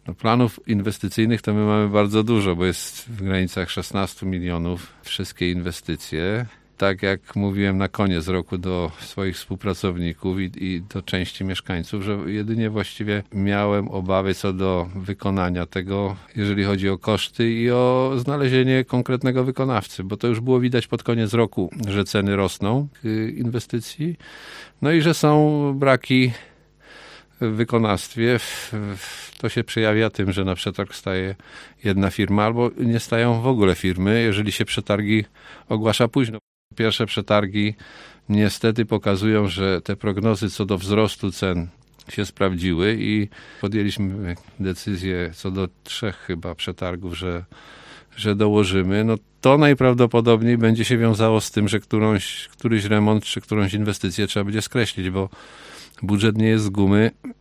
No, planów inwestycyjnych to my mamy bardzo dużo, bo jest w granicach 16 milionów wszystkie inwestycje. Tak jak mówiłem na koniec roku do swoich współpracowników i do części mieszkańców, że jedynie właściwie miałem obawy co do wykonania tego, jeżeli chodzi o koszty i o znalezienie konkretnego wykonawcy, bo to już było widać pod koniec roku, że ceny rosną inwestycji, no i że są braki w wykonawstwie. To się przejawia tym, że na przetarg staje jedna firma albo nie stają w ogóle firmy, jeżeli się przetargi ogłasza późno. Pierwsze przetargi niestety pokazują, że te prognozy co do wzrostu cen się sprawdziły i podjęliśmy decyzję co do 3 chyba przetargów, że dołożymy. No to najprawdopodobniej będzie się wiązało z tym, że któryś remont czy którąś inwestycję trzeba będzie skreślić, bo budżet nie jest z gumy